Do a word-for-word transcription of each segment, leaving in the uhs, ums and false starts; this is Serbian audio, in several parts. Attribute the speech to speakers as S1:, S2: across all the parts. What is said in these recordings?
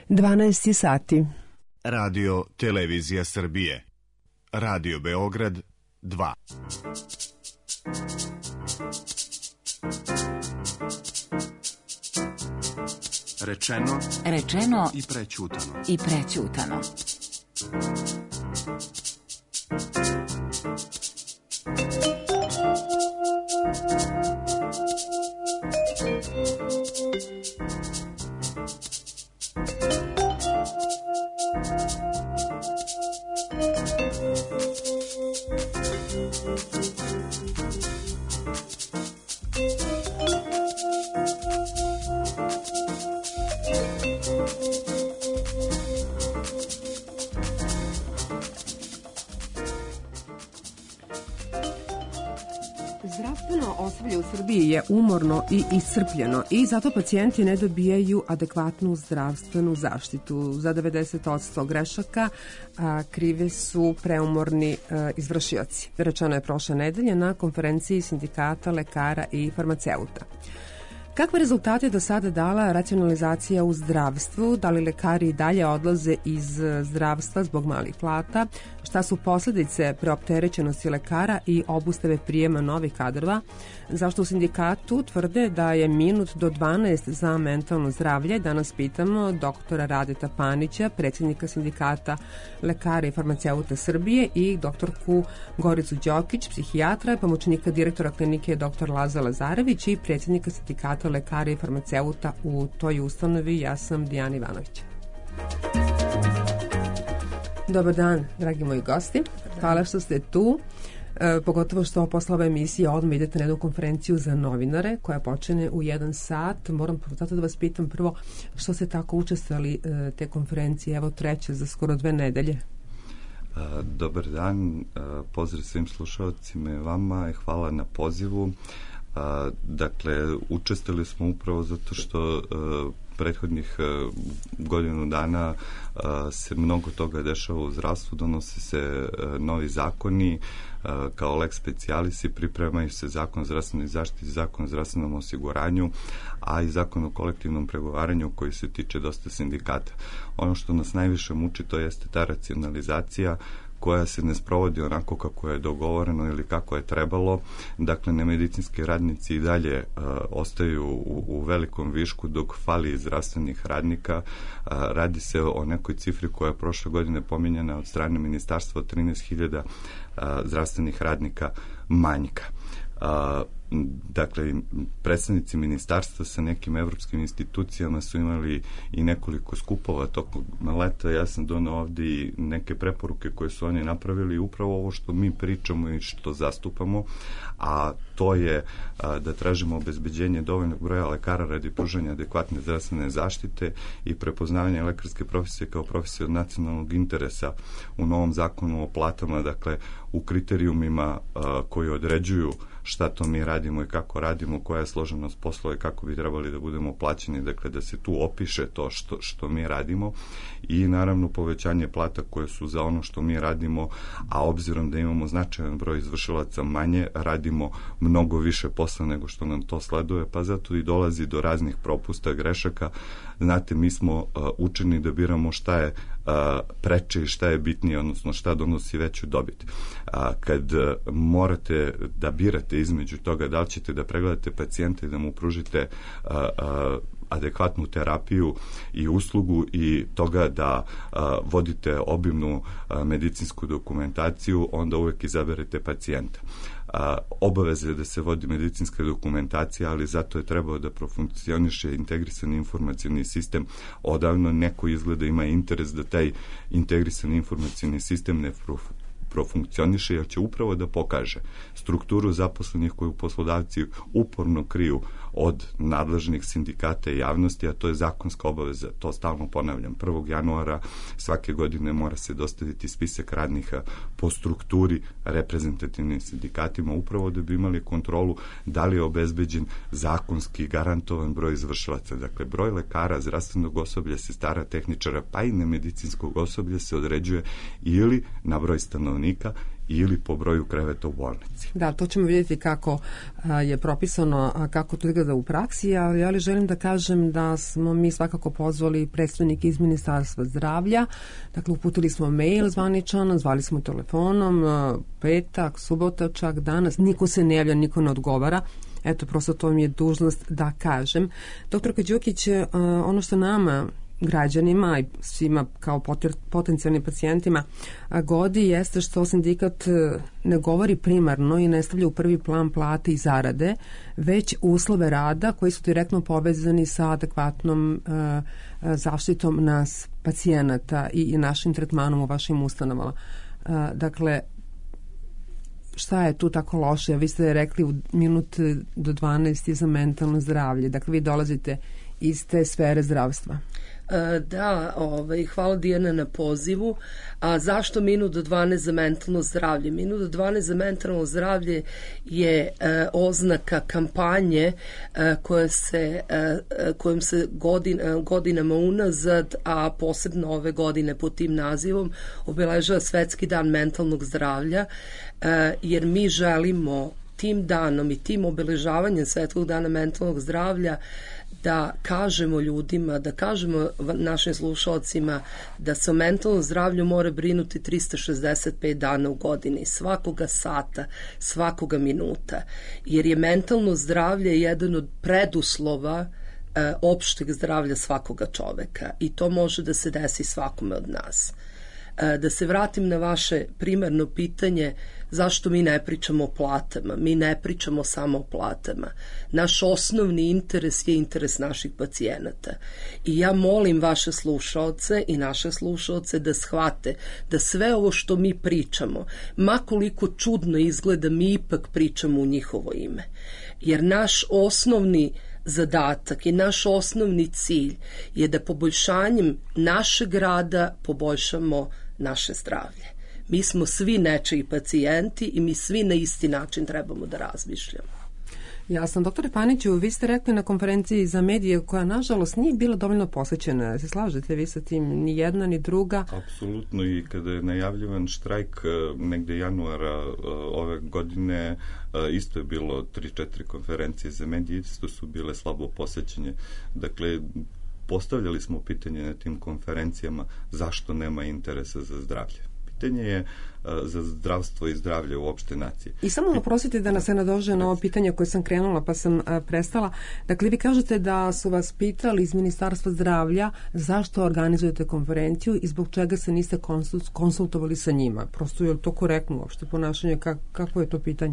S1: dvanaest sati.
S2: Radio Televizija Srbije. Radio Beograd dva.
S3: Rečeno,
S4: rečeno
S3: i prećutano.
S4: I prećutano.
S1: Zdravstveno osoblje u Srbiji je umorno i iscrpljeno i zato pacijenti ne dobijaju adekvatnu zdravstvenu zaštitu. Za devedeset posto grešaka a, krive su preumorni a, izvršioci. Rečeno je prošle nedelje na konferenciji sindikata lekara i farmaceuta. Kakve rezultate je do sada dala racionalizacija u zdravstvu? Da li lekari i dalje odlaze iz zdravstva zbog malih plata? Šta su posledice preopterećenosti lekara i obustave prijema novih kadrova? Zašto u sindikatu tvrde da je minut do dvanaest za mentalno zdravlje? Danas pitamo doktora Radeta Panića, predsjednika sindikata lekara i farmaceuta Srbije, i doktorku Goricu Đokić, psihijatra, pomoćnika direktora klinike doktor Laza Lazarević i predsjednika sindikata lekara i farmaceuta u toj ustanovi. Ja sam Dijana Ivanović. Dobar dan, dragi moji gosti. Hvala što ste tu. E, pogotovo što posle ove emisije odmah idete na jednu konferenciju za novinare koja počne u jedan sat. Moram zato da vas pitam prvo što ste tako učestvovali e, te konferencije, evo treće za skoro dve nedelje.
S5: Dobar dan, pozdrav svim slušalcima i vama i hvala na pozivu. Dakle, učestvovali smo upravo zato što prethodnih godinu dana se mnogo toga dešava u zdravstvu, donose se novi zakoni kao lex specialisi, pripremaju se zakon o zdravstvenoj zaštiti, zakon o zdravstvenom osiguranju, a i zakon o kolektivnom pregovaranju koji se tiče dosta sindikata. Ono što nas najviše muči to jeste ta racionalizacija koja se ne sprovodi onako kako je dogovoreno ili kako je trebalo. Dakle, nemedicinski radnici i dalje uh, ostaju u, u velikom višku dok fali zdravstvenih radnika. Uh, radi se o nekoj cifri koja je prošle godine pominjena od strane ministarstva od trinaest hiljada uh, zdravstvenih radnika manjka. Uh, dakle, predstavnici ministarstva sa nekim evropskim institucijama su imali i nekoliko skupova tokom leta. Ja sam donao ovde i neke preporuke koje su oni napravili, upravo ovo što mi pričamo i što zastupamo, a to je a, da tražimo obezbeđenje dovoljnog broja lekara radi pružanja adekvatne zdravstvene zaštite i prepoznavanja lekarske profesije kao profesije od nacionalnog interesa u novom zakonu o platama, dakle u kriterijumima a, koji određuju šta to mi radimo i kako radimo, koja je složenost poslova i kako bi trebali da budemo plaćeni, dakle da se tu opiše to što, što mi radimo, i naravno povećanje plata koje su za ono što mi radimo, a obzirom da imamo značajan broj izvršilaca manje, radimo mnogo više posla nego što nam to sleduje, pa zato i dolazi do raznih propusta, grešaka. Znate, mi smo uh, učeni da biramo šta je uh, preče i šta je bitnije, odnosno šta donosi veću dobit. Uh, kad uh, morate da birate između toga da li ćete da pregledate pacijenta i da mu pružite uh, uh, adekvatnu terapiju i uslugu i toga da a, vodite obimnu a, medicinsku dokumentaciju, onda uvek izaberete pacijenta. A, obaveza je da se vodi medicinska dokumentacija, ali zato je trebao da profunkcioniše integrisani informacioni sistem. Odavno neko izgleda ima interes da taj integrisani informacioni sistem ne prof profunkcioniše, jer će upravo da pokaže strukturu zaposlenih koju poslodavci uporno kriju od nadležnih sindikata i javnosti, a to je zakonska obaveza. To stalno ponavljam. prvog januara svake godine mora se dostaviti spisak radnika po strukturi reprezentativnim sindikatima, upravo da bi imali kontrolu da li je obezbeđen zakonski garantovan broj izvršilaca. Dakle, broj lekara, zdravstvenog osoblja, sestara, tehničara, pa i nemedicinskog osoblja se određuje ili na broj stanovnika ili po broju kreveta u bolnici.
S1: Da, to ćemo vidjeti kako a, je propisano, a kako to izgleda u praksi, ali ja li želim da kažem da smo mi svakako pozvali predstavnike iz Ministarstva zdravlja, dakle uputili smo mail zvaničan, zvali smo telefonom, a, petak, subota, čak danas, niko se ne javlja, niko ne odgovara. Eto, prosto to mi je dužnost da kažem. Doktorka Đukić, a, ono što nama građanima i svima kao potencijalnim pacijentima godi jeste što sindikat ne govori primarno i ne stavlja u prvi plan plate i zarade, već uslove rada koji su direktno povezani sa adekvatnom zaštitom nas pacijenata i našim tretmanom u vašim ustanovama. Dakle, šta je tu tako loše? Vi ste rekli u minut do dvanaest je za mentalno zdravlje. Dakle, vi dolazite iz te sfere zdravstva.
S6: Da, ovaj, hvala Dijana na pozivu. A zašto minut do dvanaest za mentalno zdravlje? Minut do dvanaest za mentalno zdravlje je e, oznaka kampanje e, koja se, e, kojom se godin, godinama unazad, a posebno ove godine pod tim nazivom, obeležava Svetski dan mentalnog zdravlja, e, jer mi želimo tim danom i tim obeležavanjem Svetskog dana mentalnog zdravlja da kažemo ljudima, da kažemo našim slušalcima da se o mentalnom zdravlju mora brinuti trista šezdeset pet dana u godini, svakoga sata, svakoga minuta, jer je mentalno zdravlje jedan od preduslova e, opšteg zdravlja svakoga čoveka i to može da se desi svakome od nas. E, da se vratim na vaše primarno pitanje zašto mi ne pričamo o platama. Mi ne pričamo samo o platama. Naš osnovni interes je interes naših pacijenata. I ja molim vaše slušaoce i naše slušaoce da shvate da sve ovo što mi pričamo, ma koliko čudno izgleda, mi ipak pričamo u njihovo ime. Jer naš osnovni zadatak i naš osnovni cilj je da poboljšanjem našeg rada poboljšamo naše zdravlje. Mi smo svi nečiji pacijenti i mi svi na isti način trebamo da razmišljamo.
S1: Jasno. Doktore Paniću, vi ste rekli na konferenciji za medije koja nažalost nije bila dovoljno posvećena. Se slažete vi sa tim? Ni jedna ni druga?
S5: Apsolutno, i kada je najavljivan štrajk negde januara ove godine, isto je bilo tri četiri konferencije za medije, isto su bile slabo posvećene. Dakle, postavljali smo pitanje na tim konferencijama zašto nema interesa za zdravlje. Pitanje je za zdravstvo i zdravlje uopšte nacije.
S1: I samo oprostite da nas se nadože na ovo pitanje koje sam krenula pa sam a, prestala. Dakle, vi kažete da su vas pitali iz Ministarstva zdravlja zašto organizujete konferenciju i zbog čega se niste konsultovali sa njima. Prosto je li to korektno uopšte ponašanje? Kak, kako je to pitanje?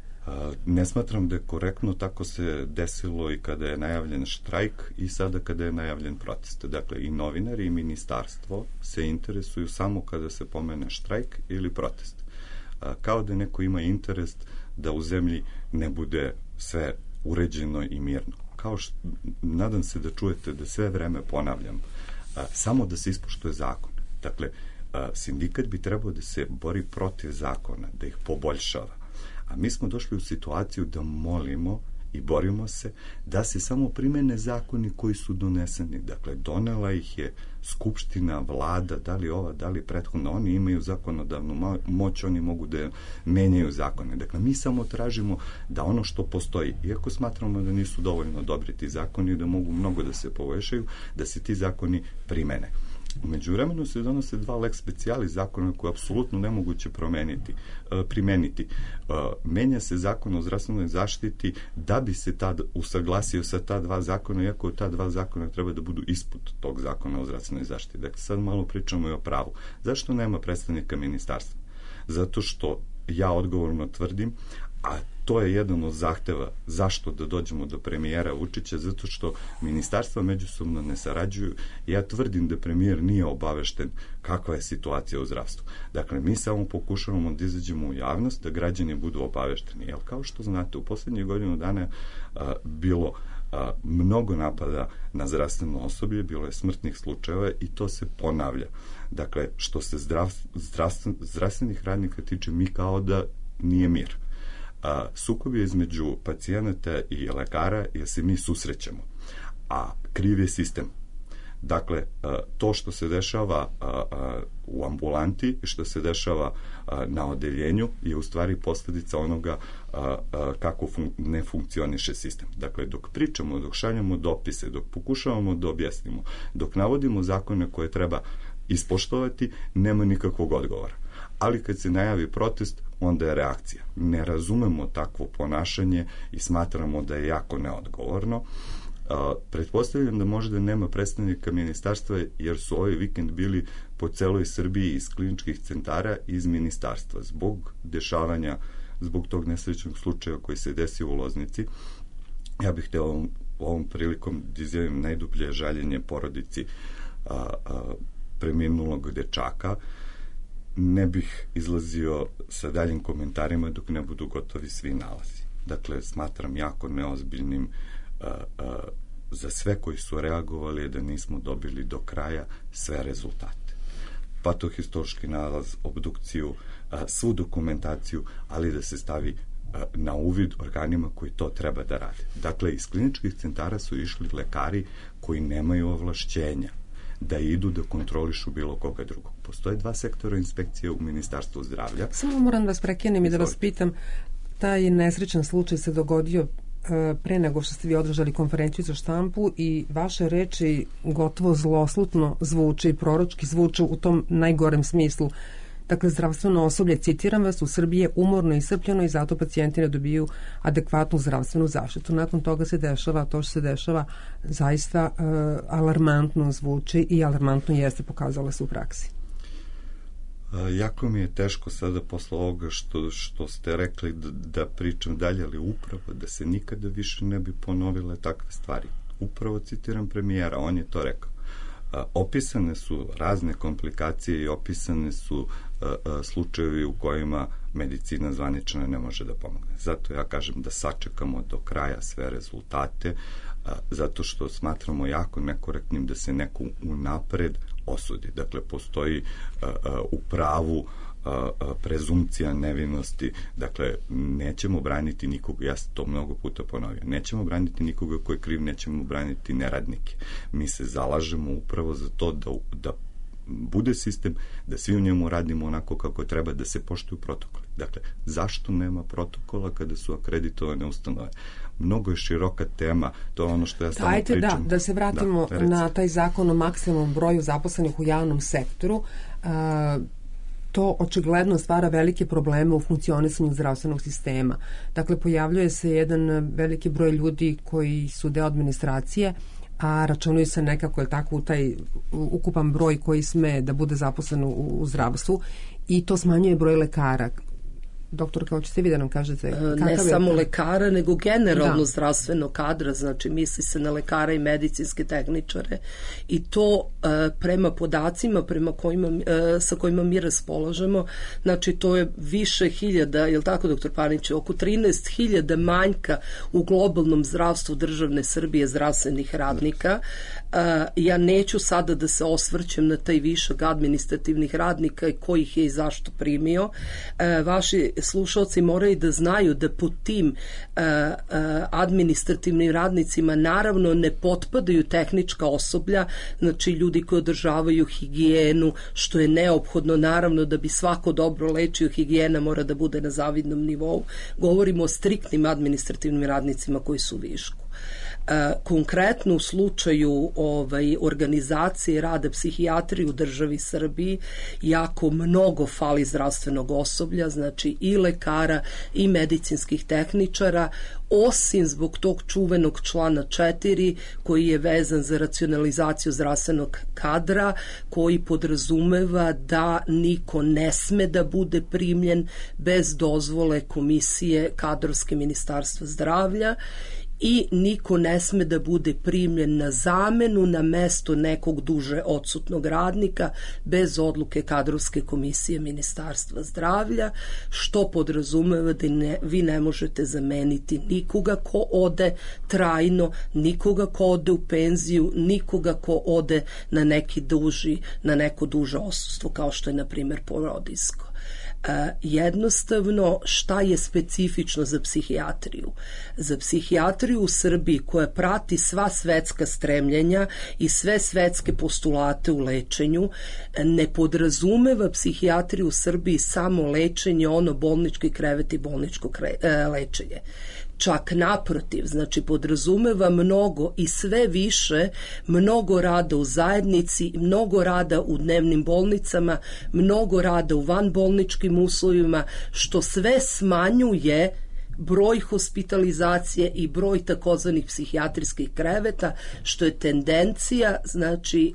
S5: Ne smatram da je korektno, tako se desilo i kada je najavljen štrajk i sada kada je najavljen protest. Dakle, i novinari i ministarstvo se interesuju samo kada se pomene štrajk ili protest. Kao da neko ima interes da u zemlji ne bude sve uređeno i mirno. Kao što, nadam se da čujete da sve vreme ponavljam, samo da se ispoštuje zakon. Dakle, sindikat bi trebao da se bori protiv zakona, da ih poboljšava. A mi smo došli u situaciju da molimo i borimo se da se samo primene zakoni koji su doneseni. Dakle, donela ih je Skupština, vlada, da li ova, da li prethodna, oni imaju zakonodavnu moć, oni mogu da menjaju zakone. Dakle, mi samo tražimo da ono što postoji, iako smatramo da nisu dovoljno dobri ti zakoni, da mogu mnogo da se poboljšaju, da se ti zakoni primene. U međuvremenu se donose dva lex specialis zakona koje je apsolutno nemoguće promeniti, primeniti. Menja se zakon o zdravstvenoj zaštiti da bi se tad usaglasio sa ta dva zakona, iako ta dva zakona treba da budu ispod tog zakona o zdravstvenoj zaštiti. Dakle, sad malo pričamo i o pravu. Zašto nema predstavnika ministarstva? Zato što ja odgovorno tvrdim, a to je jedan od zahteva zašto da dođemo do premijera Vučića, zato što ministarstva međusobno ne sarađuju. Ja tvrdim da premijer nije obavešten kakva je situacija u zdravstvu. Dakle, mi samo pokušavamo da izađemo u javnost, da građani budu obavešteni. Jer kao što znate, u poslednjih godinu dana a, bilo a, mnogo napada na zdravstveno osoblje, bilo je smrtnih slučajeva i to se ponavlja. Dakle, što se zdrav, zdravstven, zdravstvenih radnika tiče, mi kao da nije mir. A, sukob je između pacijenata i lekara jer se mi susrećemo, a kriv je sistem. Dakle, to što se dešava u ambulanti i što se dešava na odeljenju je u stvari posljedica onoga kako ne funkcioniše sistem. Dakle, dok pričamo, dok šaljamo dopise, dok pokušavamo da objasnimo, dok navodimo zakone koje treba ispoštovati, nema nikakvog odgovora. Ali kad se najavi protest, onda je reakcija. Ne razumemo takvo ponašanje i smatramo da je jako neodgovorno. Uh, pretpostavljam da možda nema predstavnika ministarstva jer su ovaj vikend bili po celoj Srbiji iz kliničkih centara i iz ministarstva zbog dešavanja, zbog tog nesrećnog slučaja koji se desio u Loznici. Ja bih hteo ovom, ovom prilikom da izjavim najdublje žaljenje porodici uh, uh, preminulog dečaka. Ne bih izlazio sa daljim komentarima dok ne budu gotovi svi nalazi. Dakle, smatram jako neozbiljnim uh, uh, za sve koji su reagovali da nismo dobili do kraja sve rezultate. Patohistorički nalaz, obdukciju, uh, svu dokumentaciju, ali da se stavi uh, na uvid organima koji to treba da rade. Dakle, iz kliničkih centara su išli lekari koji nemaju ovlašćenja da idu da kontrolišu bilo koga drugog. Postoje dva sektora inspekcije u Ministarstvu zdravlja.
S1: Samo moram da vas prekinem i da vas pitam, taj nesrećan slučaj se dogodio pre nego što ste vi održali konferenciju za štampu i vaše reči gotovo zloslutno zvuče i proročki zvuče u tom najgorem smislu. Dakle, zdravstveno osoblje, citiram vas, u Srbiji je umorno i iscrpljeno i zato pacijenti ne dobiju adekvatnu zdravstvenu zaštitu. Nakon toga se dešava to što se dešava zaista uh, alarmantno zvuči i alarmantno jeste, pokazalo se u praksi.
S5: Jako mi je teško sada posle ovoga što, što ste rekli da, da pričam dalje, ali upravo da se nikada više ne bi ponovile takve stvari. Upravo citiram premijera, on je to rekao. A, opisane su razne komplikacije i opisane su a, a, slučajevi u kojima medicina zvanična ne može da pomogne. Zato ja kažem da sačekamo do kraja sve rezultate, a, zato što smatramo jako nekorektnim da se neko unapred osudi. Dakle, postoji a, a, u pravu a, a, prezumcija nevinosti. Dakle, nećemo braniti nikoga, ja sam to mnogo puta ponovio, nećemo braniti nikoga ko je kriv, nećemo braniti neradnike. Mi se zalažemo upravo za to da, da bude sistem, da svi u njemu radimo onako kako treba, da se poštuju protokoli. Dakle, zašto nema protokola kada su akreditovane ustanove? Mnogo je široka tema, to je ono što ja samo
S1: Ajte,
S5: pričam.
S1: Da, da se vratimo da, na taj zakon o maksimum broju zaposlenih u javnom sektoru. A, to očigledno stvara velike probleme u funkcionisanju zdravstvenog sistema. Dakle, pojavljuje se jedan veliki broj ljudi koji su deo administracije, a računaju se nekako, je tako, u taj ukupan broj koji sme da bude zaposlen u, u zdravstvu i to smanjuje broj lekara. Doktor, kao ćete vi da nam kažete?
S6: Ne samo
S1: je...
S6: lekara, nego generalno
S1: da.
S6: zdravstveno kadra, znači misli se na lekara i medicinske tehničare i to e, prema podacima prema kojima, e, sa kojima mi raspolažemo, znači to je više hiljada, je li tako, doktor Panić, oko trinaest hiljada manjka u globalnom zdravstvu državne Srbije zdravstvenih radnika. E, ja neću sada da se osvrćem na taj višak administrativnih radnika i ko ih je i zašto primio. E, vaši slušalci moraju da znaju da pod tim uh, uh, administrativnim radnicima naravno ne potpadaju tehnička osoblja, znači ljudi koji održavaju higijenu, što je neophodno naravno da bi svako dobro lečio, higijena mora da bude na zavidnom nivou. Govorimo o striktnim administrativnim radnicima koji su u višku. E, konkretno u slučaju ovaj, organizacije rada psihijatrije u državi Srbiji jako mnogo fali zdravstvenog osoblja, znači i lekara i medicinskih tehničara, osim zbog tog čuvenog člana četiri koji je vezan za racionalizaciju zdravstvenog kadra, koji podrazumeva da niko ne sme da bude primljen bez dozvole komisije kadrovske Ministarstva zdravlja i niko ne sme da bude primljen na zamenu na mesto nekog duže odsutnog radnika bez odluke kadrovske komisije Ministarstva zdravlja, što podrazumeva da ne, vi ne možete zameniti nikoga ko ode trajno, nikoga ko ode u penziju, nikoga ko ode na neki duži, na neko duže odsustvo, kao što je na primjer porodiljsko. jednostavno šta je specifično za psihijatriju. Za psihijatriju u Srbiji koja prati sva svetska stremljenja i sve svetske postulate u lečenju, ne podrazumeva psihijatriju u Srbiji samo lečenje, ono bolnički krevet i bolničko lečenje. Čak naprotiv, znači podrazumeva mnogo i sve više, mnogo rada u zajednici, mnogo rada u dnevnim bolnicama, mnogo rada u vanbolničkim uslovima, što sve smanjuje broj hospitalizacije i broj takozvanih psihijatrijskih kreveta, što je tendencija, znači,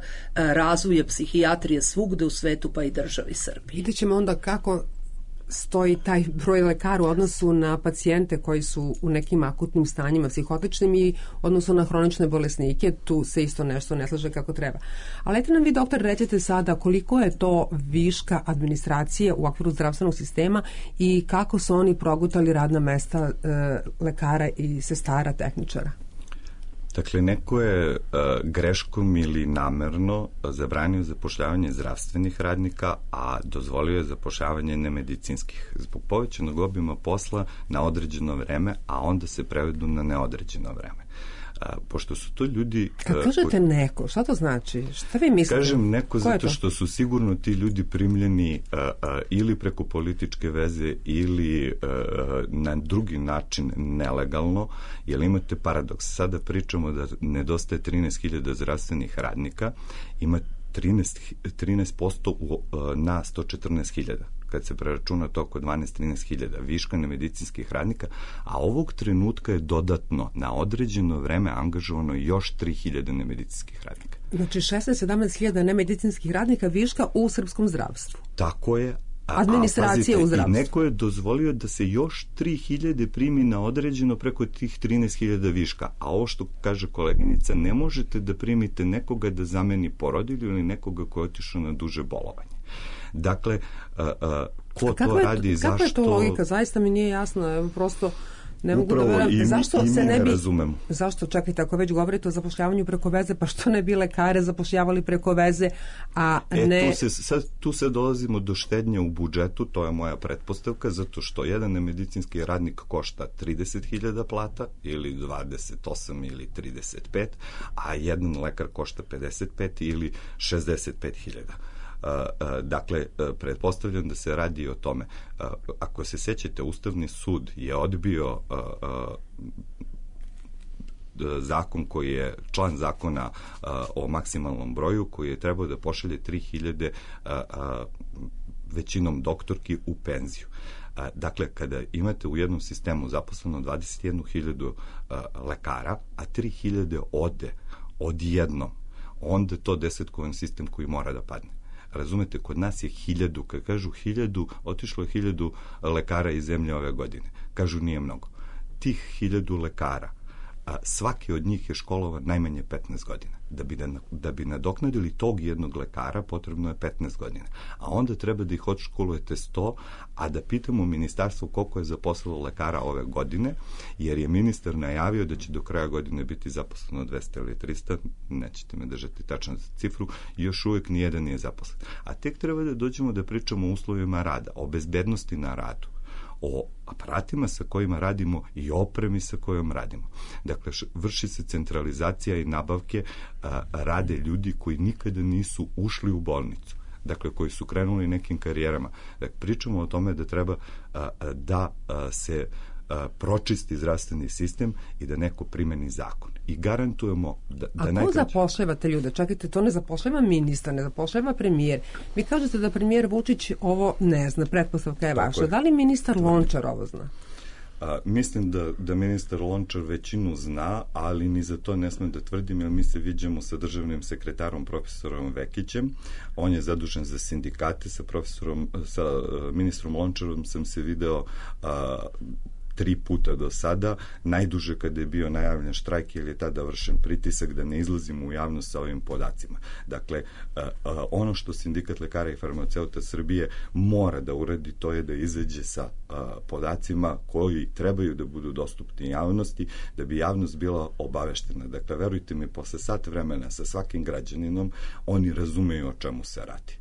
S6: razvoja psihijatrije svugde u svetu, pa i državi Srbiji.
S1: Vidjet ćemo onda kako stoji taj broj lekara u odnosu na pacijente koji su u nekim akutnim stanjima psihotičnim i odnosu na hronične bolesnike. Tu se isto nešto ne slaže kako treba. Ali eto nam vi, doktor, rećete sada koliko je to viška administracije u okviru zdravstvenog sistema i kako su oni progutali radna mesta e, lekara i sestara, tehničara.
S5: Dakle, neko je uh, greškom ili namerno zabranio zapošljavanje zdravstvenih radnika, a dozvolio je zapošljavanje nemedicinskih. Zbog povećanog obima posla na određeno vreme, a onda se prevedu na neodređeno vreme. Uh, pošto su to ljudi...
S1: Kad uh, kažete koji... neko, šta to znači? Šta vi mislite?
S5: Kažem neko zato što su sigurno ti ljudi primljeni uh, uh, ili preko političke veze ili uh, na drugi način nelegalno, jer imate paradoks. Sada pričamo da nedostaje trinaest hiljada zdravstvenih radnika, ima trinaest posto u, uh, na sto četrnaest hiljada. Kad se preračuna to oko dvanaest do trinaest hiljada viška nemedicinskih radnika, a ovog trenutka je dodatno na određeno vreme angažovano još tri hiljade nemedicinskih radnika.
S1: Znači šesnaest do sedamnaest hiljada nemedicinskih radnika viška u srpskom zdravstvu.
S5: Tako je.
S1: Administracije u zdravstvu.
S5: I neko je dozvolio da se još tri hiljade primi na određeno preko tih trinaest hiljada viška. A ovo što kaže koleginica, ne možete da primite nekoga da zameni porodilju ili nekoga ko je otišao na duže bolovanje. Dakle, uh, uh, ko to
S1: je,
S5: radi, zašto...
S1: Kako je to logika? Zaista mi nije jasno, prosto ne mogu
S5: Upravo,
S1: da verujem. Zašto
S5: i
S1: se ne bi...
S5: razumem.
S1: Zašto, čekajte, ako već govorite o zapošljavanju preko veze, pa što ne bi lekare zapošljavali preko veze, a
S5: e,
S1: ne...
S5: Tu se, sad, tu se dolazimo do štednje u budžetu, to je moja pretpostavka, zato što jedan medicinski radnik košta trideset hiljada plata, ili dvadeset osam ili trideset pet, a jedan lekar košta pedeset pet ili šezdeset pet hiljada. Uh, uh, dakle, uh, pretpostavljam da se radi o tome. Uh, ako se sećate, Ustavni sud je odbio uh, uh, zakon koji je član zakona uh, o maksimalnom broju, koji je trebao da pošalje tri hiljade uh, uh, većinom doktorki u penziju. Uh, dakle, kada imate u jednom sistemu zaposleno dvadeset jednu hiljadu uh, lekara, a tri hiljade ode odjednom, onda je to desetkovan sistem koji mora da padne. Razumete, kod nas je hiljadu, kad kažu hiljadu, otišlo je hiljadu lekara iz zemlje ove godine. Kažu nije mnogo. Tih hiljadu lekara, a svaki od njih je školovan najmanje petnaest godina. Da bi, da, da bi nadoknadili tog jednog lekara potrebno je petnaest godina. A onda treba da ih odškolujete sto, a da pitamo ministarstvo koliko je zaposlilo lekara ove godine, jer je ministar najavio da će do kraja godine biti zaposleno dvesta ili trista, nećete me držati tačno za cifru, i još uvijek nijedan nije zaposlen. A tek treba da dođemo da pričamo o uslovima rada, o bezbednosti na radu, o aparatima sa kojima radimo i opremi sa kojom radimo. Dakle, vrši se centralizacija i nabavke, a, rade ljudi koji nikada nisu ušli u bolnicu. Dakle, koji su krenuli nekim karijerama. Dakle, pričamo o tome da treba a, a, da a, se a, pročisti zdravstveni sistem i da neko primeni zakon. I garantujemo da, da
S1: A ko
S5: najkraće...
S1: zapošljava te ljude? Čekajte, to ne zapošljava ministar, ne zapošljava premijer. Vi kažete da premijer Vučić ovo ne zna, pretpostavka je vaša. Da li ministar Lončar ovo zna?
S5: A, mislim da, da ministar Lončar većinu zna, ali ni za to ne smem da tvrdim, jer mi se viđamo sa državnim sekretarom profesorom Vekićem. On je zadužen za sindikate, sa profesorom, sa uh, ministrom Lončarom sam se video uh, tri puta do sada, najduže kada je bio najavljen štrajk, jer je tada vršen pritisak da ne izlazimo u javnost sa ovim podacima. Dakle, ono što Sindikat lekara i farmaceuta Srbije mora da uradi, to je da izađe sa podacima koji trebaju da budu dostupni javnosti, da bi javnost bila obaveštena. Dakle, verujte mi, posle sat vremena sa svakim građaninom, oni razumeju o čemu se radi.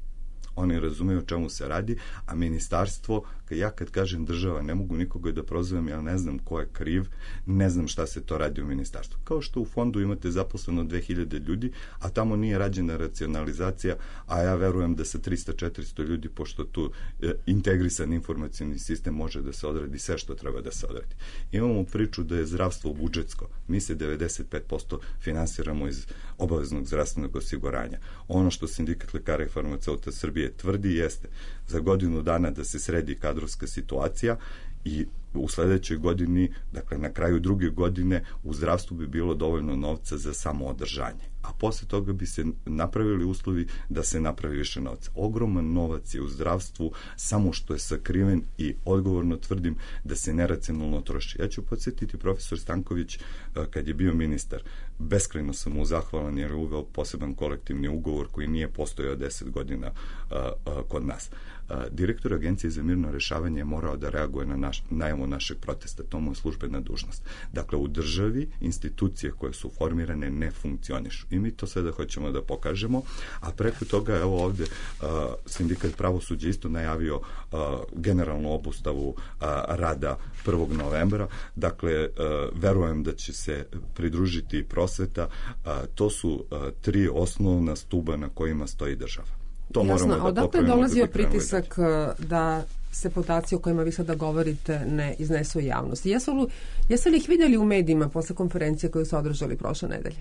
S5: Oni razumeju o čemu se radi, a ministarstvo, ja kad kažem država, ne mogu nikoga da prozovem, ja ne znam ko je kriv, ne znam šta se to radi u ministarstvu. Kao što u fondu imate zaposleno dve hiljade ljudi, a tamo nije rađena racionalizacija, a ja verujem da sa trista do četiristo ljudi, pošto tu e, integrisan informacioni sistem može da se odradi sve što treba da se odradi. Imamo priču da je zdravstvo budžetsko. Mi se devedeset pet posto finansiramo iz obaveznog zdravstvenog osiguranja. Ono što Sindikat lekara i farmaceuta Srbije tvrdi jeste za godinu dana da se sredi kadrovska situacija i u sledećoj godini, dakle na kraju druge godine, u zdravstvu bi bilo dovoljno novca za samoodržanje. A posle toga bi se napravili uslovi da se napravi više novca. Ogroman novac je u zdravstvu, samo što je sakriven i odgovorno tvrdim da se neracionalno troši. Ja ću podsjetiti profesor Stanković kad je bio ministar. Beskrajno sam mu zahvalan jer je uveo poseban kolektivni ugovor koji nije postojao deset godina a, a, kod nas. A, direktor Agencije za mirno rešavanje je morao da reaguje na naš, najavu našeg protesta. To mu je službena dužnost. Dakle, u državi institucije koje su formirane ne funkcionišu. I mi to sada hoćemo da pokažemo, a preko toga, evo ovde, a, Sindikat pravosuđa isto najavio a, generalnu obustavu a, rada prvog novembra. Dakle, a, verujem da će se pridružiti prosveta. A, to su a, tri osnovna stuba na kojima stoji država. To
S1: Jasno,
S5: moramo da
S1: odakle
S5: popravimo.
S1: dolazio
S5: da
S1: pritisak da se podaci o kojima vi sada govorite ne iznesu u javnost? Jesu li, jesu li ih vidjeli u medijima posle konferencije koju su održali prošle nedelje?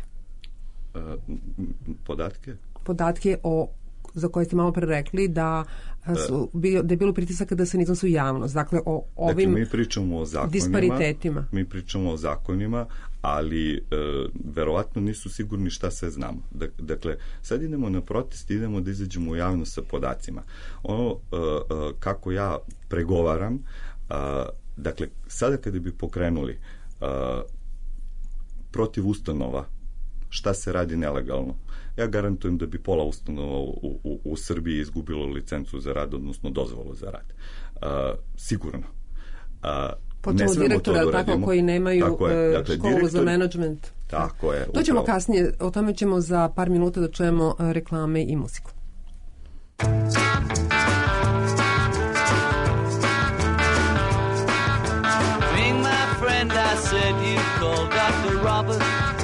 S5: A, podatke?
S1: Podatke o za koje ste malo pre rekli da, su, bio, da je bilo pritisaka da se ne iznesu u javnost. Dakle, o ovim
S5: dakle, mi pričamo o zakonima,
S1: disparitetima.
S5: Mi pričamo o zakonima, ali e, verovatno nisu sigurni šta sve znamo. Dakle, sad idemo na protest, idemo da izađemo u javnost sa podacima. Ono e, e, kako ja pregovaram, a, dakle, sada kada bi pokrenuli a, protiv ustanova šta se radi nelegalno, ja garantujem da bi pola ustanova u, u, u Srbiji izgubilo licencu za rad, odnosno dozvolu za rad. A, sigurno. A,
S1: Počemo direktora, da tako, koji nemaju je, dakle, školu direktor, za menadžment.
S5: Tako je.
S1: To ćemo kasnije, o tome ćemo za par minuta da čujemo reklame i muziku. Ring my friend, I said you called doctor Robert.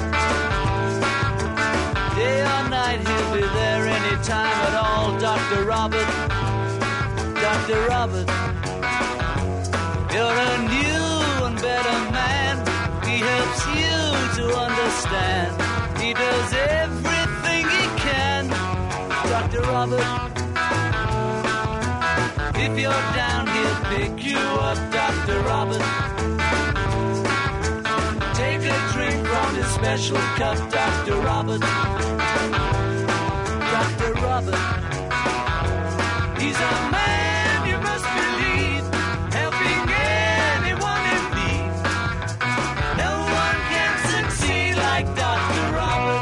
S1: Day or night, he'll be there anytime at all. doctor Robert, doctor Robert. You're a new and better man. He helps you to understand. He does everything he can. doctor Robert. If you're down, he'll pick you up. doctor Robert. Take a drink from his special cup. doctor Robert. doctor Robert. He's a man you must believe, helping anyone in need. No one can succeed like doctor Robert.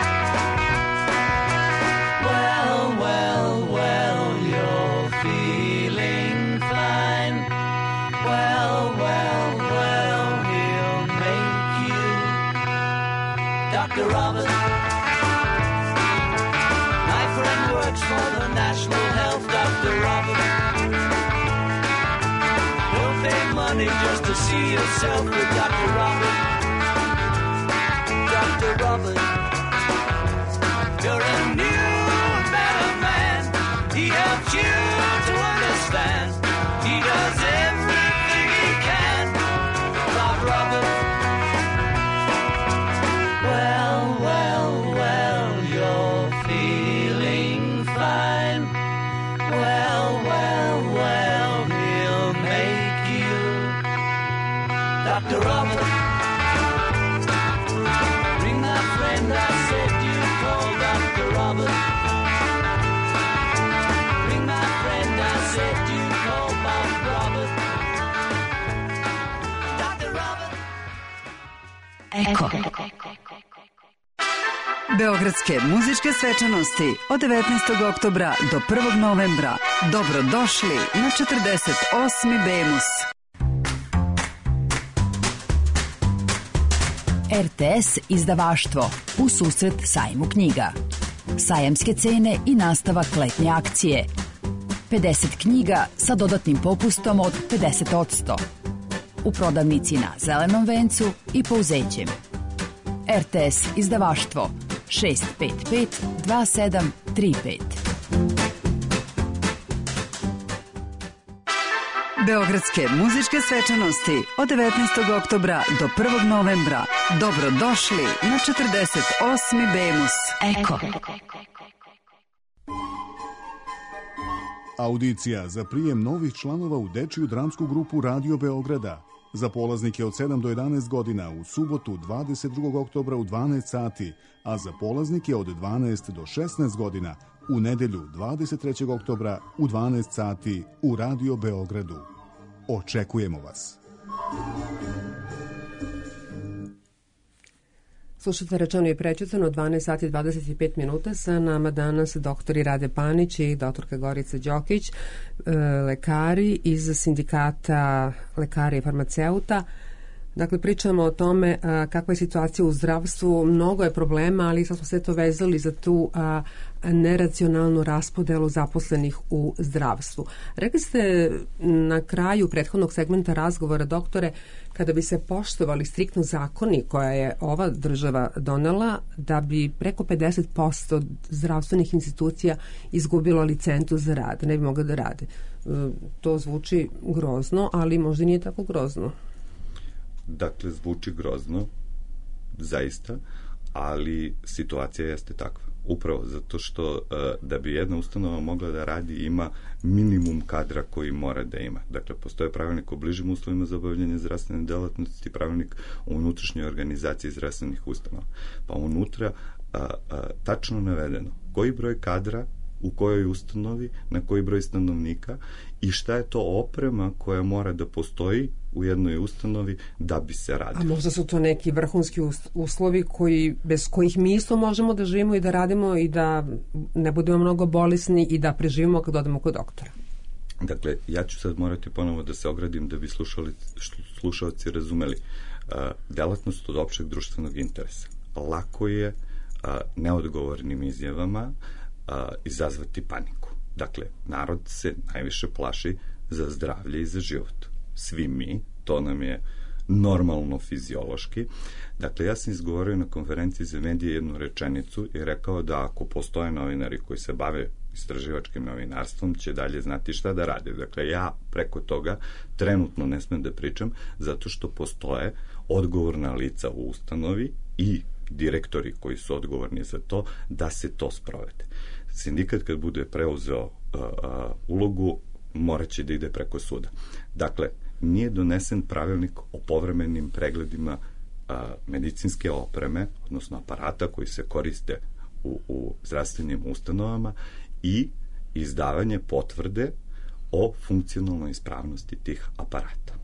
S1: Well, well, well, you're feeling fine. Well, well, well, he'll make you doctor Robert. My friend works for the National Health. doctor Robert. Don't pay money just to see yourself with doctor Robert. doctor Robert. You're a new and better man. He helps you to understand. He does everything he can. Bob Robert. Well, well, well, you're feeling fine. Well, well, well, he'll make you doctor Robert. Ring my friend, I said you call doctor Robert. Ring my friend, I said you call Bob Robert. doctor Robert.
S4: Eko. Beogradske muzičke svečanosti od devetnaestog oktobra do prvog novembra. Dobrodošli na četrdeset osmi Bemus. er te es izdavaštvo u susret sajmu knjiga. Sajamske cene i nastavak letnje akcije. pedeset knjiga sa dodatnim popustom od pedeset posto. U prodavnici na Zelenom vencu i Pouzećem. R T S izdavaštvo šest pet pet dva sedam tri pet. Beogradske muzičke svečanosti od devetnaestog oktobra do prvog novembra. Dobrodošli na četrdeset osmi Bemus. Eko.
S7: Audicija za prijem novih članova u dečiju dramsku grupu Radio Beograda. Za polaznike od sedam do jedanaest godina u subotu dvadeset drugog oktobra u dvanaest sati, a za polaznike od dvanaest do šesnaest godina u nedelju dvadeset trećeg oktobra u dvanaest sati u Radio Beogradu. Očekujemo vas.
S1: Slušajte, rečeno je prečitano dvanaest sati dvadeset pet minuta. Sa nama danas doktori Rade Panić i doktorka Gorica Đokić, lekari iz sindikata lekara i farmaceuta. Dakle, pričamo o tome a, kakva je situacija u zdravstvu. Mnogo je problema, ali sad smo sve to vezali za tu a, neracionalnu raspodelu zaposlenih u zdravstvu. Rekli ste na kraju prethodnog segmenta razgovora, doktore, kada bi se poštovali striktno zakoni koja je ova država donela, da bi preko pedeset posto zdravstvenih institucija izgubilo licencu za rad, ne bi mogli da rade. E, to zvuči grozno, ali možda nije tako grozno.
S5: Dakle, zvuči grozno, zaista, ali situacija jeste takva. Upravo zato što uh, da bi jedna ustanova mogla da radi, ima minimum kadra koji mora da ima. Dakle, postoje pravilnik o bližim uslovima za obavljanje zdravstvene delatnosti i pravilnik o unutrašnjoj organizaciji zdravstvenih ustanova. Pa unutra uh, uh, tačno navedeno koji broj kadra u kojoj ustanovi, na koji broj stanovnika i šta je to oprema koja mora da postoji u jednoj ustanovi da bi se radilo.
S1: A možda su to neki vrhunski uslovi koji, bez kojih mi isto možemo da živimo i da radimo i da ne budemo mnogo bolesni i da preživimo kad odemo kod doktora.
S5: Dakle, ja ću sad morati ponovo da se ogradim da bi slušali, slušalci razumeli. Uh, delatnost od opšteg društvenog interesa. Lako je uh, neodgovornim izjavama a, izazvati paniku. Dakle, narod se najviše plaši za zdravlje i za život. Svi mi, to nam je normalno fiziološki. Dakle, ja sam izgovorio na konferenciji za medije jednu rečenicu i rekao da ako postoje novinari koji se bave istraživačkim novinarstvom, će dalje znati šta da rade. Dakle, ja preko toga trenutno ne smem da pričam, zato što postoje odgovorna lica u ustanovi i direktori koji su odgovorni za to, da se to sprovede. Sindikat kad bude preuzeo uh, uh, ulogu, morat će da ide preko suda. Dakle, nije donesen pravilnik o povremenim pregledima uh, medicinske opreme, odnosno aparata koji se koriste u, u zdravstvenim ustanovama i izdavanje potvrde o funkcionalnoj ispravnosti tih aparata.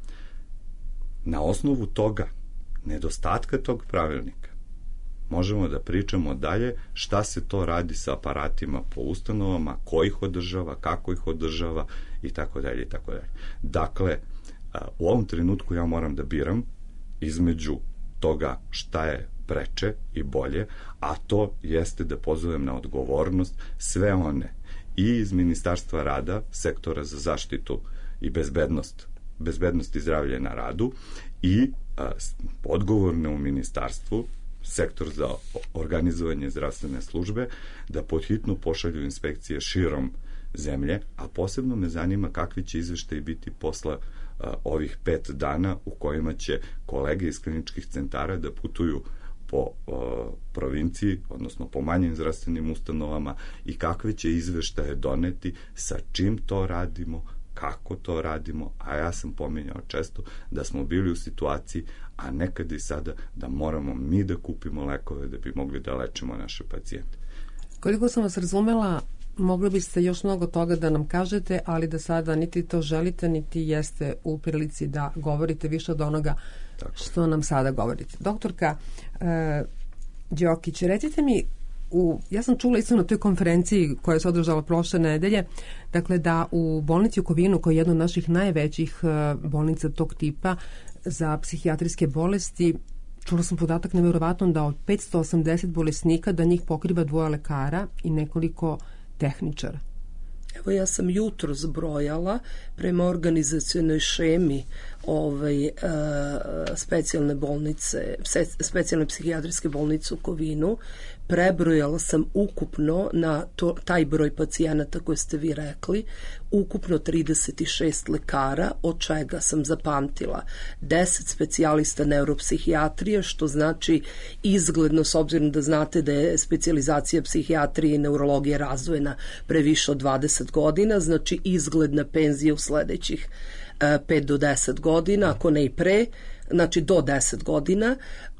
S5: Na osnovu toga, nedostatka tog pravilnika, možemo da pričamo dalje šta se to radi sa aparatima po ustanovama, ko ih održava, kako ih održava i tako dalje i tako dalje. Dakle, u ovom trenutku ja moram da biram između toga šta je preče i bolje, a to jeste da pozovem na odgovornost sve one i iz Ministarstva rada, sektora za zaštitu i bezbednost, bezbednost i zdravlje na radu i a, odgovorne u ministarstvu, sektor za organizovanje zdravstvene službe, da podhitno pošalju inspekcije širom zemlje, a posebno me zanima kakvi će izveštaji biti posle a, ovih pet dana u kojima će kolege iz kliničkih centara da putuju po a, provinciji, odnosno po manjim zdravstvenim ustanovama i kakve će izveštaje doneti, sa čim to radimo, kako to radimo, a ja sam pominjao često da smo bili u situaciji, a nekada i sada, da moramo mi da kupimo lekove da bi mogli da lečimo naše pacijente.
S1: Koliko sam vas razumela, mogli biste još mnogo toga da nam kažete, ali da sada niti to želite, niti jeste u prilici da govorite više od onoga Tako. što nam sada govorite. Doktorka e, Đokić, recite mi, U, ja sam čula isto na toj konferenciji koja se održala prošle nedelje, dakle da u bolnici u Kovinu, koja je jedna od naših najvećih bolnica tog tipa za psihijatrijske bolesti, čula sam podatak nevjerovatno da od petsto osamdeset bolesnika da njih pokriva dvoje lekara i nekoliko tehničara.
S6: Evo ja sam jutro zbrojala prema organizacionoj šemi ovaj, uh, specijalne bolnice, specijalne psihijatrijske bolnice u Kovinu, prebrojala sam ukupno na to, taj broj pacijenata koje ste vi rekli, ukupno trideset šest lekara, od čega sam zapamtila deset specijalista neuropsihijatrije, što znači izgledno, s obzirom da znate da je specijalizacija psihijatrije i neurologije razvojena pre više od dvadeset godina, znači izgledna penzija u sledećih pet do deset godina, ako ne i pre, znači do deset godina,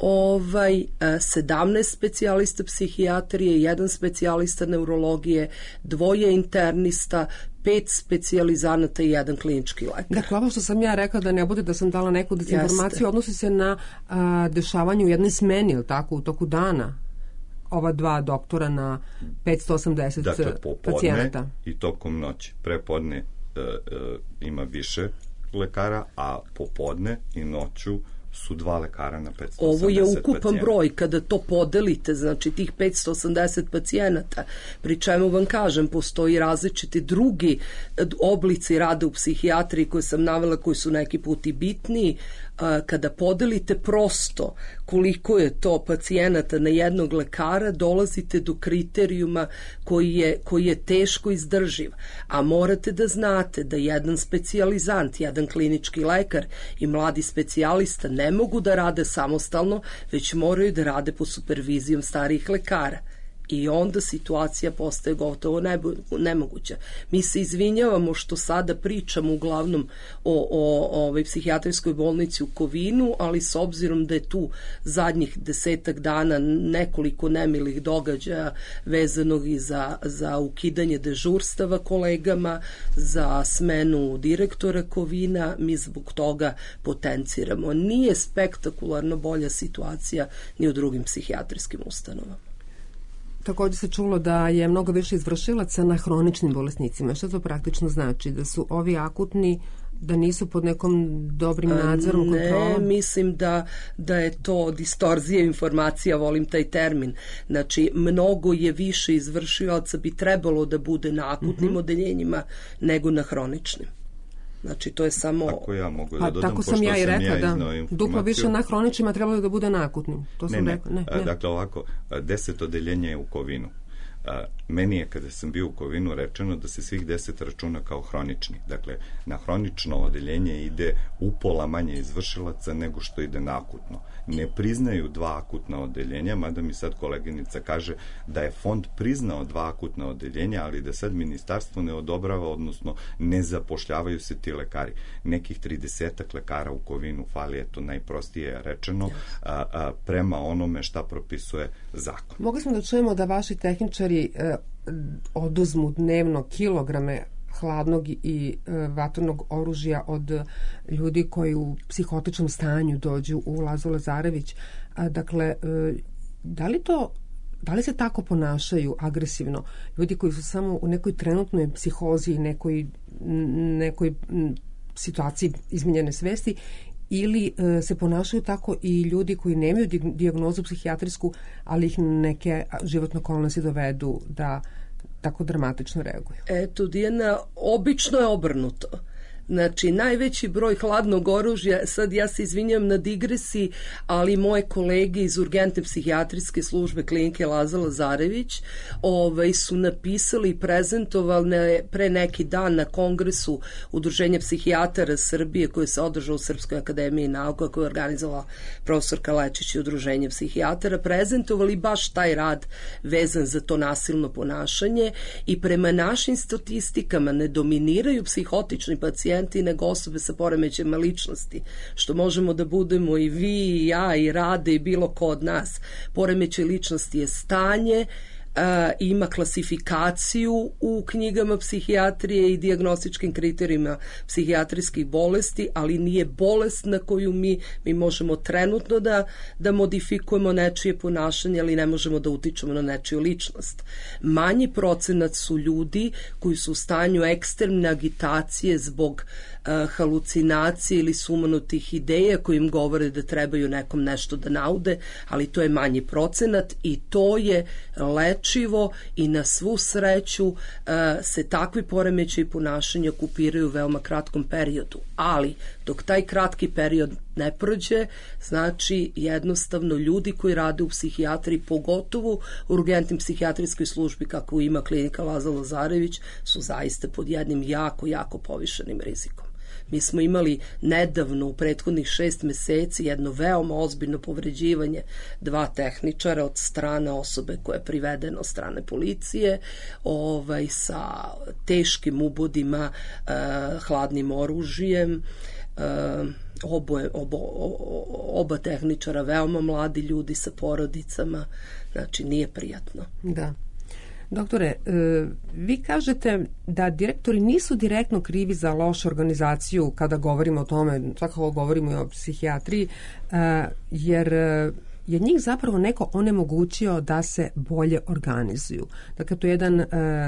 S6: ovaj, sedamnaest specijalista psihijatrije, jedan specijalista neurologije, dvoje internista, pet specijalizanata i jedan klinički lekar.
S1: Dakle, ovo što sam ja rekla, da ne bude da sam dala neku dezinformaciju, odnosi se na a, dešavanje u jednoj smeni, ili tako, u toku dana? Ova dva doktora na petsto osamdeset
S5: dakle, popodne
S1: pacijenata.
S5: I tokom noći. Prepodne e, e, ima više lekara, a popodne i noću su dva lekara na petsto osamdeset.
S6: Ovo je ukupan
S5: pacijenata.
S6: broj, kada to podelite, znači tih petsto osamdeset pacijenata, pri čemu vam kažem, postoji različiti drugi oblici rada u psihijatriji koje sam navela, koji su neki put i bitniji. Kada podelite prosto koliko je to pacijenata na jednog lekara, dolazite do kriterijuma koji je, koji je teško izdrživ. A morate da znate da jedan specijalizant, jedan klinički lekar i mladi specijalista ne mogu da rade samostalno, već moraju da rade pod supervizijom starijih lekara. I onda situacija postaje gotovo nemoguća. Mi se izvinjavamo što sada pričamo uglavnom o, o, o ovoj psihijatrijskoj bolnici u Kovinu, ali s obzirom da je tu zadnjih desetak dana nekoliko nemilih događaja vezanog i za, za ukidanje dežurstava kolegama, za smenu direktora Kovina, mi zbog toga potenciramo. Nije spektakularno bolja situacija ni u drugim psihijatrijskim ustanovama.
S1: Također se čulo da je mnogo više izvršilaca na hroničnim bolesnicima. Što to praktično znači? Da su ovi akutni, da nisu pod nekom dobrim nadzorom, kontrolom?
S6: Ne, mislim da, da je to distorzija informacija, volim taj termin. Znači, mnogo je više izvršilaca bi trebalo da bude na akutnim mm-hmm. odeljenjima nego na hroničnim. Znači, to je samo...
S5: Ako ja mogu da dodam,
S1: tako sam ja i rekla,
S5: ja
S1: da duplo više na hroničima trebalo da bude na akutnim. To sam
S5: ne,
S1: rekla. Ne, ne.
S5: Dakle, ovako, deset odeljenja je u Kovinu. Meni je, kada sam bio u Kovinu, rečeno da se svih deset računa kao hronični. Dakle, na hronično odeljenje ide upola manje izvršilaca nego što ide na akutno. Ne priznaju dva akutna odeljenja, mada mi sad koleginica kaže da je fond priznao dva akutna odeljenja, ali da sad ministarstvo ne odobrava, odnosno ne zapošljavaju se ti lekari. Nekih tridesetak lekara u Kovinu fali, eto, najprostije je rečeno, a, a, prema onome šta propisuje zakon.
S1: Mogli smo da čujemo da vaši tehničari e, oduzmu dnevno kilograme hladnog i e, vatrnog oružja od ljudi koji u psihotičnom stanju dođu u Lazu Lazarević. A, dakle, e, da li to da li se tako ponašaju agresivno ljudi koji su samo u nekoj trenutnoj psihozi, nekoj, nekoj situaciji izmenjene svesti, ili e, se ponašaju tako i ljudi koji nemaju dijagnozu psihijatrijsku, ali ih neke životne okolnosti dovedu da tako dramatično reaguju?
S6: Eto, Dijana, obično je obrnuto. Znači, najveći broj hladnog oružja, sad ja se izvinjam na digresiji, ali moje kolege iz urgentne psihijatrijske službe klinike Laza Lazarević ovaj, su napisali i prezentovali pre neki dan na kongresu Udruženja psihijatara Srbije koje se održao u Srpskoj akademiji nauka koju je organizovala profesorka Lečić i Udruženje psihijatara, prezentovali baš taj rad vezan za to nasilno ponašanje i prema našim statistikama ne dominiraju psihotični pacijenti nego osobe sa poremećajima ličnosti, što možemo da budemo i vi, i ja, i Rade, i bilo ko od nas. Poremećaj ličnosti je stanje, Uh, ima klasifikaciju u knjigama psihijatrije i dijagnostičkim kriterijima psihijatrijskih bolesti, ali nije bolest na koju mi, mi možemo trenutno da, da modifikujemo nečije ponašanje, ali ne možemo da utičemo na nečiju ličnost. Manji procenat su ljudi koji su u stanju ekstremne agitacije zbog uh, halucinacije ili sumanutih ideja koji im govore da trebaju nekom nešto da naude, ali to je manji procenat i to je leč lečivo i na svu sreću se takvi poremećaji ponašanja kupiraju u veoma kratkom periodu. Ali dok taj kratki period ne prođe, znači jednostavno ljudi koji rade u psihijatriji, pogotovo u urgentnim psihijatrijskoj službi kako ima klinika Laza Lazarević, su zaista pod jednim jako, jako povišenim rizikom. Mi smo imali nedavno u prethodnih šest meseci jedno veoma ozbiljno povređivanje dva tehničara od strane osobe koja je privedena od strane policije, ovaj, sa teškim ubodima, eh, hladnim oružjem, eh, oboje, obo, oba tehničara veoma mladi ljudi sa porodicama, znači nije prijatno.
S1: Da. Doktore, vi kažete da direktori nisu direktno krivi za lošu organizaciju kada govorimo o tome, svakako govorimo i o psihijatriji, jer je njih zapravo neko onemogućio da se bolje organizuju. Dakle, to je jedan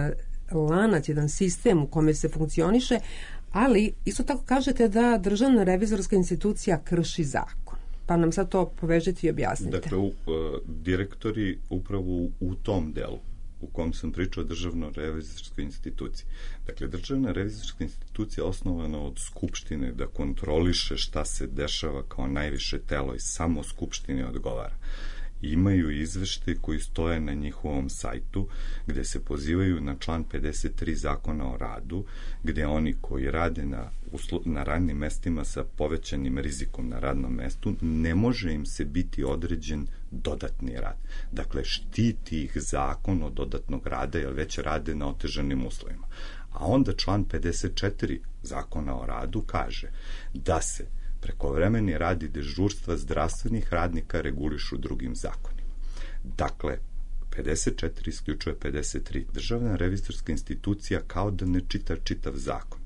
S1: lanac, jedan sistem u kome se funkcioniše, ali isto tako kažete da državna revizorska institucija krši zakon. Pa nam sad to povežete i objasnite.
S5: Dakle, u, direktori upravo u tom delu u kom sam pričao o državnoj revizorskoj instituciji. Dakle, državna revizorska institucija je osnovana od Skupštine da kontroliše šta se dešava kao najviše telo i samo Skupštini odgovara. Imaju izveštaje koji stoje na njihovom sajtu gde se pozivaju na član pedeset tri Zakona o radu, gde oni koji rade na, na radnim mestima sa povećanim rizikom na radnom mestu, ne može im se biti određen dodatni rad. Dakle, štiti ih zakon od dodatnog rada jer već rade na otežanim uslovima. A onda član pedeset četiri Zakona o radu kaže da se prekovremeni rad i dežurstva zdravstvenih radnika regulišu drugim zakonima. Dakle, pedeset četiri isključuje pedeset tri. Državna revizorska institucija kao da ne čita čitav zakon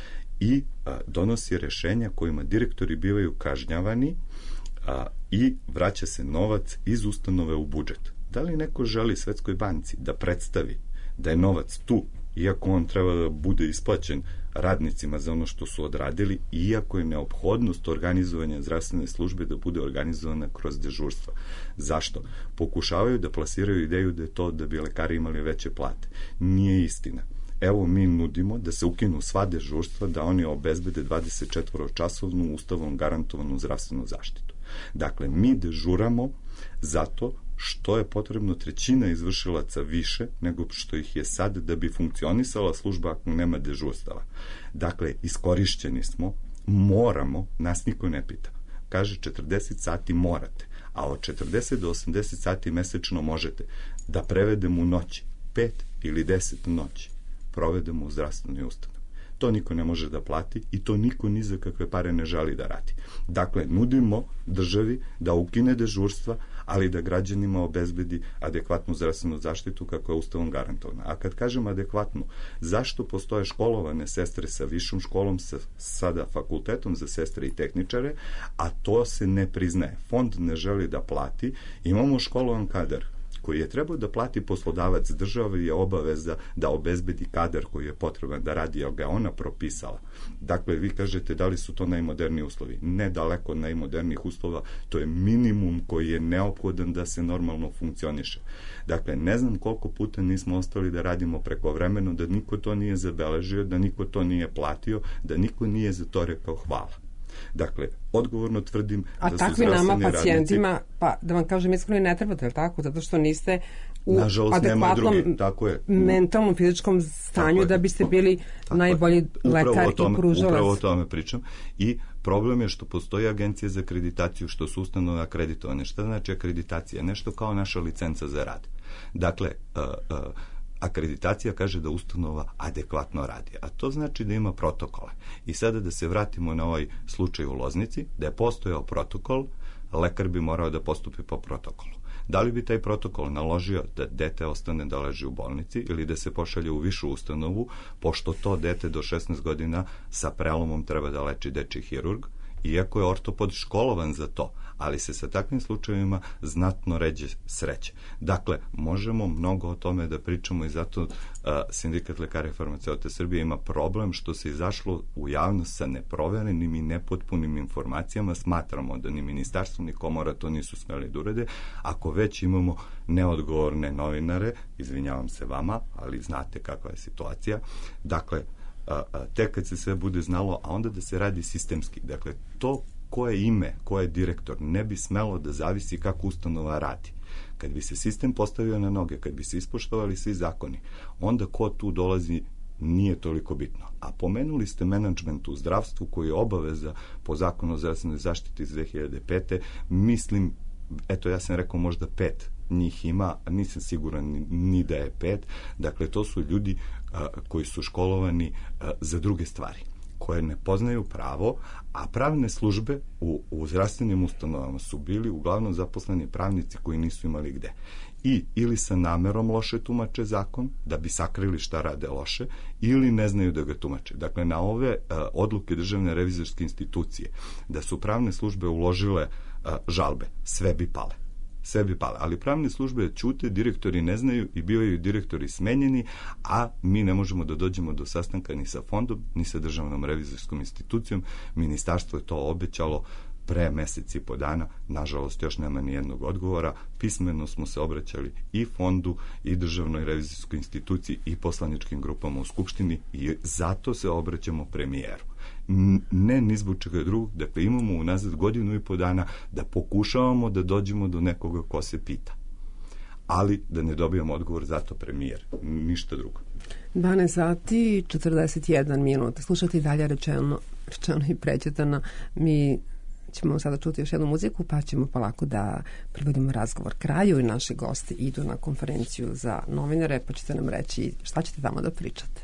S5: i a, donosi rešenja kojima direktori bivaju kažnjavani a, i vraća se novac iz ustanove u budžet. Da li neko želi Svetskoj banci da predstavi da je novac tu, iako on treba da bude isplaćen radnicima za ono što su odradili, iako je neophodnost organizovanja zdravstvene službe da bude organizovana kroz dežurstva. Zašto? Pokušavaju da plasiraju ideju da je to da bi lekari imali veće plate. Nije istina. Evo, mi nudimo da se ukinu sva dežurstva, da oni obezbede dvadeset četvoročasovnu ustavom garantovanu zdravstvenu zaštitu. Dakle, mi dežuramo zato što je potrebno trećina izvršilaca više nego što ih je sad da bi funkcionisala služba ako nema dežurstava. Dakle, iskorišćeni smo, moramo, nas niko ne pita. Kaže četrdeset sati morate, a od četrdeset do osamdeset sati mesečno možete da prevedemo u noći, pet ili deset noći provedemo u zdravstvenoj ustanovi. To niko ne može da plati i to niko ni za kakve pare ne želi da radi. Dakle, nudimo državi da ukine dežurstva, ali da građanima obezbedi adekvatnu zdravstvenu zaštitu kako je ustavom garantovana. A kad kažem adekvatnu, zašto postoje školovane sestre sa višom školom, sa sada fakultetom za sestre i tehničare, a to se ne priznaje. Fond ne želi da plati, imamo školovan kadar koji je trebao da plati poslodavac, država je obaveza da obezbedi kadar koji je potreban da radi, jer ga ona propisala. Dakle, vi kažete da li su to najmoderniji uslovi? Ne daleko od najmodernijih uslova, to je minimum koji je neophodan da se normalno funkcioniše. Dakle, ne znam koliko puta nismo ostali da radimo prekovremeno, da niko to nije zabeležio, da niko to nije platio, da niko nije za to rekao hvala. Dakle, odgovorno tvrdim
S1: A
S5: da su
S1: takvi nama pacijentima,
S5: radnici,
S1: pa da vam kažem iskreno, ne trebate, li tako? Zato što niste u
S5: nažalost,
S1: adekvatnom
S5: drugi, tako je.
S1: mentalnom, fizičkom stanju da biste bili tako najbolji je. lekar
S5: tome,
S1: i pružalac.
S5: Upravo o tome pričam. I problem je što postoji agencija za akreditaciju, što su ustanove akreditovane. Šta znači akreditacija? Nešto kao naša licenca za rad. Dakle, uh, uh, akreditacija kaže da ustanova adekvatno radi, a to znači da ima protokole. I sada da se vratimo na ovaj slučaj u Loznici, da je postojao protokol, lekar bi morao da postupi po protokolu. Da li bi taj protokol naložio da dete ostane da leži u bolnici ili da se pošalje u višu ustanovu, pošto to dete do šesnaest godina sa prelomom treba da leči dečji hirurg, iako je ortopod školovan za to, ali se sa takvim slučajevima znatno ređe sreće. Dakle, možemo mnogo o tome da pričamo i zato uh, Sindikat lekara i farmaceuta Srbije ima problem što se izašlo u javnost sa neproverenim i nepotpunim informacijama. Smatramo da ni ministarstvo ni komora to nisu smeli da urede. Ako već imamo neodgovorne novinare, izvinjavam se vama, ali znate kakva je situacija. Dakle, a, a, tek kad se sve bude znalo, a onda da se radi sistemski. Dakle, to koje ime, ko je direktor, ne bi smelo da zavisi kako ustanova radi. Kad bi se sistem postavio na noge, kad bi se ispoštovali svi zakoni, onda ko tu dolazi nije toliko bitno. A pomenuli ste menadžment u zdravstvu koji je obaveza po zakonu o zdravstvenoj zaštiti iz dve hiljade pete. Mislim, eto ja sam rekao možda pet njih ima, nisam siguran ni, ni da je pet. Dakle, to su ljudi a, koji su školovani a, za druge stvari, koje ne poznaju pravo, a pravne službe u, u zdravstvenim ustanovama su bili uglavnom zaposleni pravnici koji nisu imali gde. I ili sa namerom loše tumače zakon, da bi sakrili šta rade loše, ili ne znaju da ga tumače. Dakle, na ove uh, odluke Državne revizorske institucije, da su pravne službe uložile uh, žalbe, sve bi pale. Sve bi pale. Ali pravne službe ćute, direktori ne znaju i bivaju direktori smenjeni, a mi ne možemo da dođemo do sastanka ni sa fondom, ni sa Državnom revizorskom institucijom. Ministarstvo je to obećalo pre meseci i po dana, nažalost još nema ni jednog odgovora. Pismeno smo se obraćali i fondu i Državnoj revizorskoj instituciji i poslaničkim grupama u Skupštini i zato se obraćamo premijeru. Ne ni zbog čega drugog, dakle imamo unazad godinu i po dana da pokušavamo da dođemo do nekoga ko se pita. Ali da ne dobijamo odgovor, zato premijer, ništa drugo.
S1: dvanaest sati i četrdeset jedan minut. Slušajte i dalje rečeno, rečeno i prećetano. Mi ćemo sada čuti još jednu muziku, pa ćemo polako da privodimo razgovor kraju i naši gosti idu na konferenciju za novinare, pa ćete nam reći šta ćete tamo da pričate.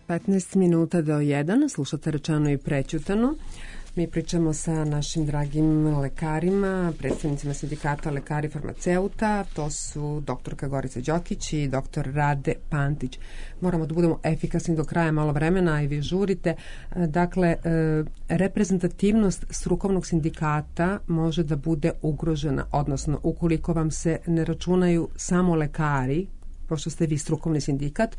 S1: petnaest minuta do jedan, slušate Rečeno i prećutano. Mi pričamo sa našim dragim lekarima, predstavnicima sindikata lekari farmaceuta, to su doktorka Gorica Đokić i doktor Rade Pantić. Moramo da budemo efikasni do kraja, malo vremena i vi žurite. Dakle, reprezentativnost strukovnog sindikata može da bude ugrožena, odnosno ukoliko vam se ne računaju samo lekari, pošto ste vi strukovni sindikat,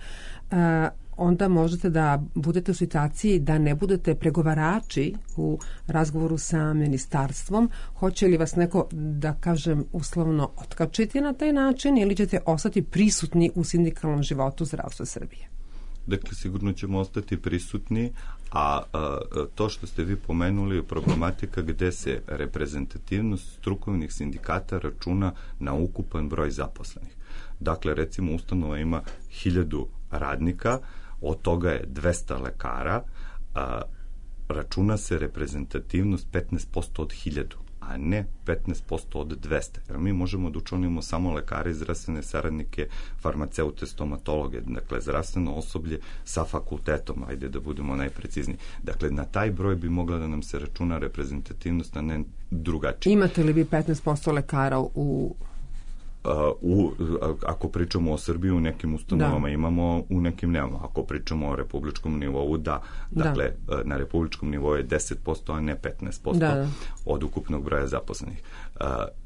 S1: onda možete da budete u situaciji da ne budete pregovarači u razgovoru sa ministarstvom. Hoće li vas neko, da kažem, uslovno otkačiti na taj način ili ćete ostati prisutni u sindikalnom životu zdravstva Srbije?
S5: Dakle, sigurno ćemo ostati prisutni, a, a to što ste vi pomenuli je problematika gde se reprezentativnost strukovnih sindikata računa na ukupan broj zaposlenih. Dakle, recimo, ustanova ima hiljadu radnika, od toga je dvesta lekara, a, računa se reprezentativnost petnaest posto od hiljadu, a ne petnaest posto od dvesta. Jer mi možemo da učlanimo samo lekare, zdravstvene saradnike, farmaceute, stomatologe, dakle zdravstveno osoblje sa fakultetom, ajde da budemo najprecizniji. Dakle, na taj broj bi mogla da nam se računa reprezentativnost, a ne drugačije.
S1: Imate li vi petnaest posto lekara u...
S5: Uh, u, ako pričamo o Srbiji, u nekim ustanovama da. Imamo, u nekim nemamo. Ako pričamo o republičkom nivou, da. Dakle, da. Na republičkom nivou je deset posto, a ne petnaest posto da. Od ukupnog broja zaposlenih. Uh,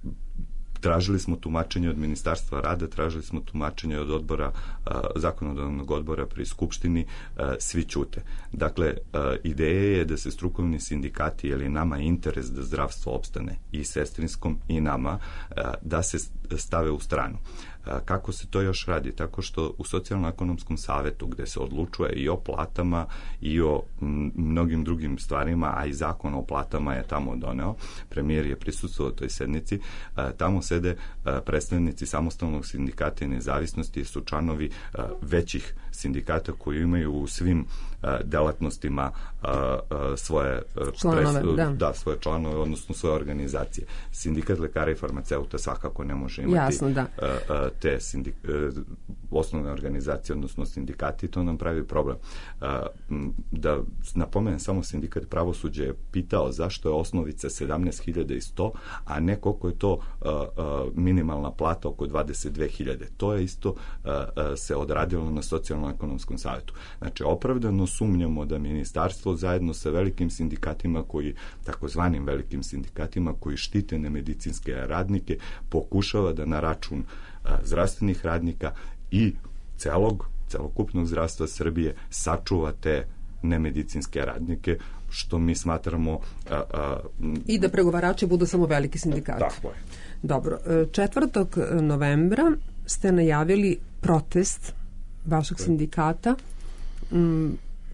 S5: Tražili smo tumačenje od Ministarstva rada, tražili smo tumačenje od odbora, zakonodavnog odbora pri Skupštini, svi ćute. Dakle, ideja je da se strukovni sindikati, jer je nama interes da zdravstvo opstane i sestrinskom i nama, da se stave u stranu. Kako se to još radi? Tako što u socijalno-ekonomskom savetu, gde se odlučuje i o platama i o mnogim drugim stvarima, a i zakon o platama je tamo doneo, premijer je prisustvovao toj sednici, tamo sede predstavnici samostalnog sindikata i nezavisnosti, su članovi većih sindikata koji imaju u svim delatnostima svoje
S1: članove,
S5: pres,
S1: da.
S5: da, svoje članove, odnosno svoje organizacije. Sindikat lekara i farmaceuta svakako ne može imati
S1: Jasno, da.
S5: te sindik, osnovne organizacije, odnosno sindikati, to nam pravi problem. Da napomenem, samo sindikat pravosuđa je pitao zašto je osnovica sedamnaest hiljada sto, a ne koliko je to minimalna plata oko dvadeset dve hiljade. To je isto se odradilo na socijalno-ekonomskom savetu. Znači, opravdano sumnjamo da ministarstvo zajedno sa velikim sindikatima koji, takozvanim velikim sindikatima koji štite nemedicinske radnike, pokušava da na račun zdravstvenih radnika i celog, celokupnog zdravstva Srbije sačuva te nemedicinske radnike, što mi smatramo... A, a,
S1: I da pregovarači budu samo veliki sindikati.
S5: Tako je.
S1: Dobro. četvrtog novembra ste najavili protest vašeg sindikata. Mm,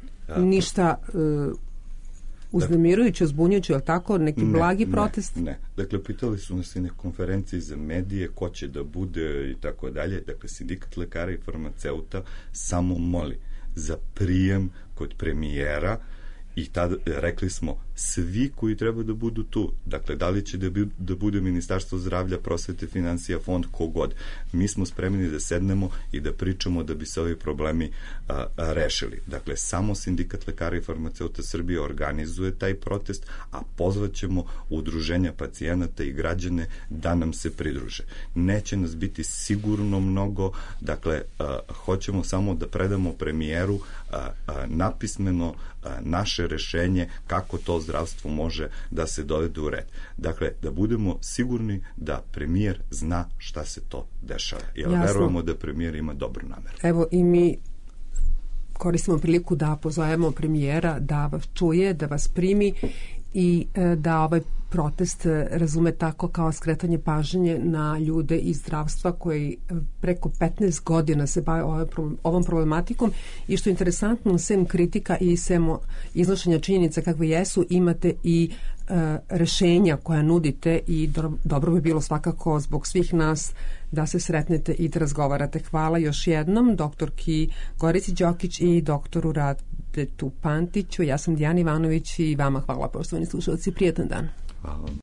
S1: ništa uh, uznemirujuće, uzbunjujuće, je tako? Neki ne, blagi protest?
S5: Ne, ne. Dakle, pitali su nas i na konferenciji za medije ko će da bude i tako dalje. Dakle, sindikat lekara i farmaceuta samo moli za prijem kod premijera i tada rekli smo svi koji treba da budu tu, dakle da li će da, bi, da bude Ministarstvo zdravlja, prosvete, financija, fond, kogod, mi smo spremni da sednemo i da pričamo da bi se ovi problemi a, a, rešili. Dakle, samo sindikat lekara i farmaceuta Srbije organizuje taj protest, a pozvaćemo udruženja pacijenata i građane da nam se pridruže. Neće nas biti sigurno mnogo, dakle, a, hoćemo samo da predamo premijeru a, a, napismeno a, naše rešenje kako to zdravstvo može da se dovede u red. Dakle, da budemo sigurni da premijer zna šta se to dešava. Jer Jasno. Verujemo da premijer ima dobru nameru.
S1: Evo i mi koristimo priliku da pozovemo premijera da vas čuje, da vas primi i da ovaj protest razume tako kao skretanje pažnje na ljude iz zdravstva koji preko petnaest godina se bave ovom problematikom i što je interesantno, sem kritika i sem iznošenja činjenica kakve jesu, imate i uh, rešenja koja nudite i do, dobro bi bilo svakako zbog svih nas da se sretnete i da razgovarate. Hvala još jednom doktorki Gorici Đokić i doktoru Radetu Pantiću. Ja sam Dijana Ivanović i vama hvala, poštovani slušalci. Prijetan dan.
S5: Hvala.